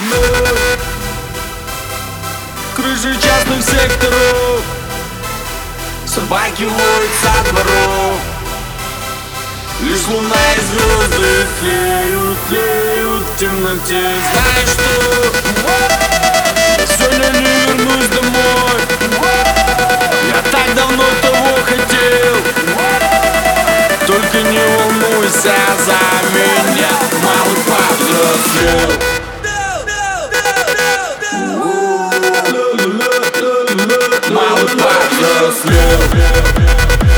Крыши частных секторов, собаки воют со дворов. Лишь луна и звезды тлеют, тлеют в темноте. Знаешь что? Я сегодня не вернусь домой. Я так давно того хотел. Только не волнуйся за меня, малый повзрослел. Малый повзрослел.